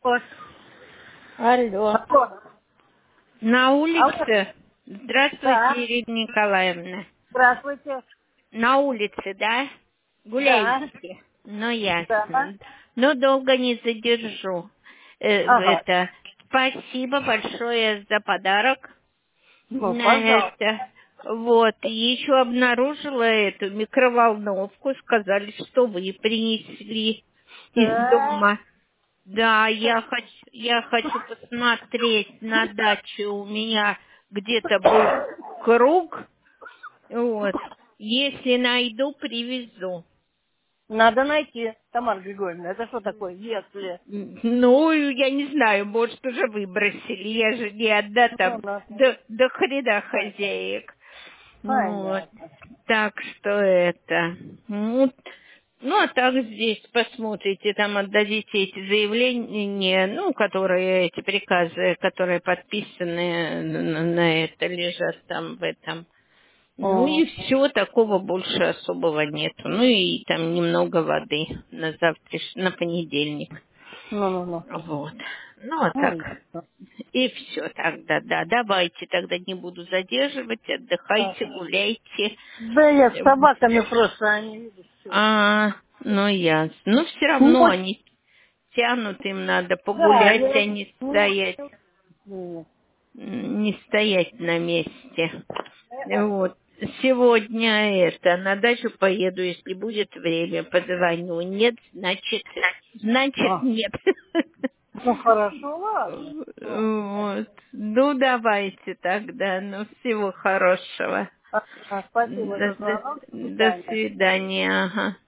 Вот. Алло. Алло. На Алло. улице? Здравствуйте, Да. Ирина Николаевна. Здравствуйте. На улице, да? Да. Гуляете? Ну, Да. ясно. Но долго не задержу. Ага. Спасибо большое за подарок. Ну, На пожалуйста. это. Вот. И еще обнаружила эту микроволновку. Сказали, что вы принесли из Да. дома. Да, я хочу посмотреть на даче. У меня где-то был круг. Вот. Если найду, привезу. Надо найти, Тамара Григорьевна. Это что такое, если? Ну, я не знаю, может, уже выбросили. Я же не одна Ну, там надо. до хрена хозяек. Вот. Понятно. Так что это. Ну, а так здесь посмотрите, там отдадите эти заявления, ну, которые, эти приказы, которые подписаны на это, лежат там в этом. Ну и все, такого больше особого нету. Ну и там немного воды на понедельник. Ну. Вот. Ну, а Ну, так. ясно. И все тогда, да. Давайте тогда не буду задерживать. Отдыхайте, Ага. гуляйте. Да я с собаками просто, они видят все. Ну ясно. Ну все Ну, равно они тянут, им надо да, погулять, а не стоять, Нет. не стоять на месте. Вот. Сегодня на дачу поеду, если будет время, позвоню. Нет, значит А, нет. ну, хорошо, ладно. Ладно. Вот. Ну, давайте тогда. Ну, всего хорошего. Спасибо До, за звонок. До до свидания. свидания. Ага.